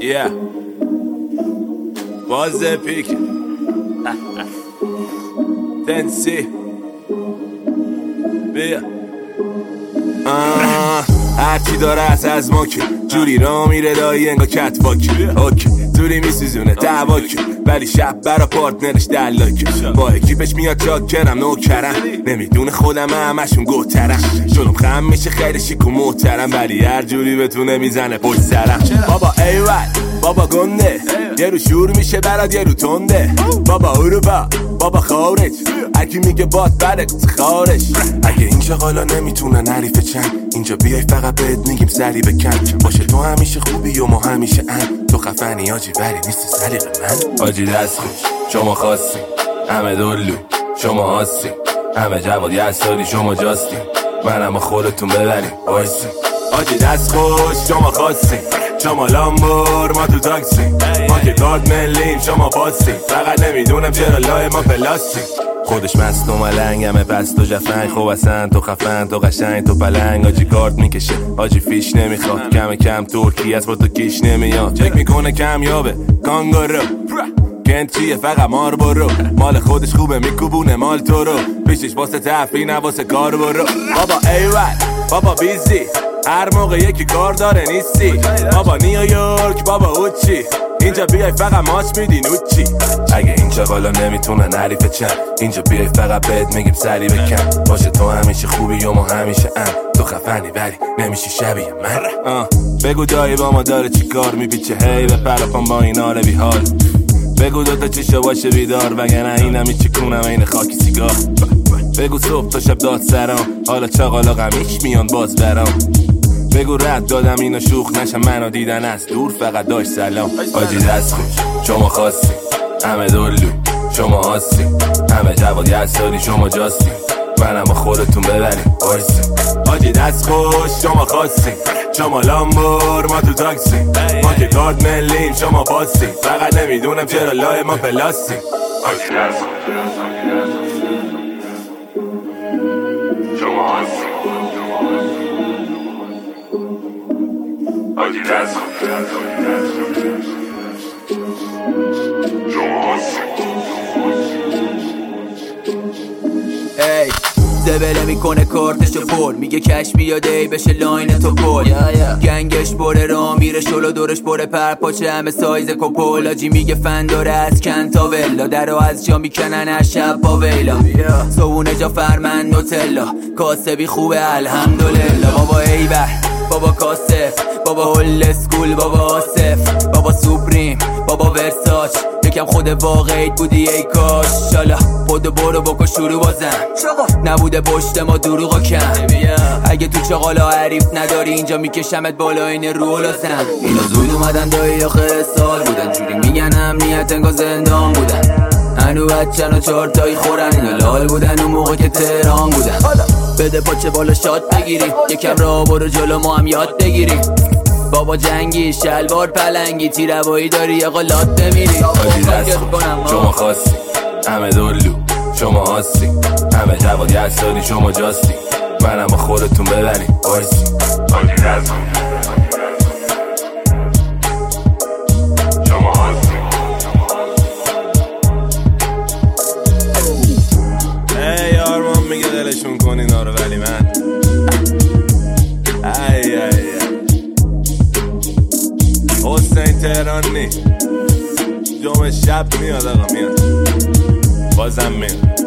Yeah باز پیک تنسی بیا هرچی داره از ما که جوری را میره دایی انگا کت باکی اوکی دوری میسوزونه دعواکی ولی شب برا پارتنرش دلاکی با اکیپش میاد جاکرم نوکرم نمیدونه خودم همشون گوترم جلوم خم میشه خیلی شیک و محترم ولی هر جوری بتونه میزنه پشت سرم بابا ایول بابا گنده یه رو شور میشه برات یه رو تنده بابا اروپا بابا خارج هرکی میگه باد بره خارج اگه این شغالا نمیتونن حریف چند اینجا بیای فقط بهت میگیم سری بکن باشه تو همیشه خوبی و ما همیشه تو خفنی آجی ولی نیست سلیق من آجی دست خوش شما خواستی همه دلو شما هاستی همه جواد یه سالی شما جاستی منم خودتون ببریم وایسی آجی دست خوش شما خواستی شما لامبور ما تو تاکسی ما که کارت ملیم شما پاستی فقط نمیدونم چرا لای ما پلاستی خودش مست و ملنگمه پس تو جفنگ خوب اصلا تو خفن تو قشنگ تو پلنگ آجی کارت میکشه آجی فیش نمیخواد کم ترکی از با تو کیش نمیاد چک میکنه کمیابه کانگورو کنت چیه فقط مار برو مال خودش خوبه میکوبونه مال تو رو پیشش واسه تفریح نه واسه کار برو بابا ایول بابا بیزی هر موقع یکی کار داره نیستی بابا نیویورک بابا اوچی اینجا بیای فقط ماچ میدی نوچی اگه این چقالا نمیتونن حریف چند اینجا بیای فقط بهت میگیم سری بکن باشه تو همیشه خوبی و ما همیشه تو خفنی ولی نمیشی شبیه من بگو دایی با ما داره چی کار میپیچه هی به پرپان با این آره بی حال بگو دوتا چیشو باشه بیدار وگرنه اینم هیچی کنم این خاکی سیگار بگو صبح تا شب داد سرام حالا چقالا غمیش میان باز برام بگو رد دادم اینو شوخ نشم منو دیدن از دور فقط داشت سلام آجی دست خوش شما خواستی همه دلو شما هاستی همه جواد یه سالی شما جاستی منم خودتون ببریم وایسی آجی دست خوش شما خواستی شما لامبور ما تو تاکسی ما که کارت ملیم شما پاستی فقط نمیدونم چرا لای ما پلاستی آجی دست خوش شما هاستی آجی دست خوش شما هاستی ای زبله میکنه کارتشو پر میگه کش بیاده ای بشه لاین تو پل گنگش بره را میره شلو دورش بره پرپاچه همه سایز کپل آجی میگه فن داره از کنتا ولا درو از جا میکنن از شب با ویلا صبونه جا فرمن نوتلا کاسبی خوبه الحمدلله بابا ایبر بابا کاسف بابا هول اسکول بابا آصف بابا سوپریم بابا ورساچ یکم خود واقعیت بودی ای کاش شالا خود برو بکن شروع بازم نبوده پشت ما دروغا کم اگه تو چقالا حریف نداری اینجا میکشمت بالا این رو لازم اینا زود اومدن دایی آخر سال بودن جوری میگن امنیت انگار زندان بودن هنو بچن و چارتایی خورن اینا لال بودن اون موقع که تهران بودن بده پاچه بالا شاد بگیریم یکم را برو جلو ما هم یاد بگیریم بابا جنگی شلوار پلنگی تیروایی داری آقا لات نمیری آجی دست شما خواستی همه دلو شما هاستی همه جواد یه سالی شما جاستی منم با خودتون ببریم وایسی آجی دست شما هاستی ای آرمان میگه دلشون کنین آره ولی من ای حسین تهرانی جمعه شب میاد آقا میاد بازم میاد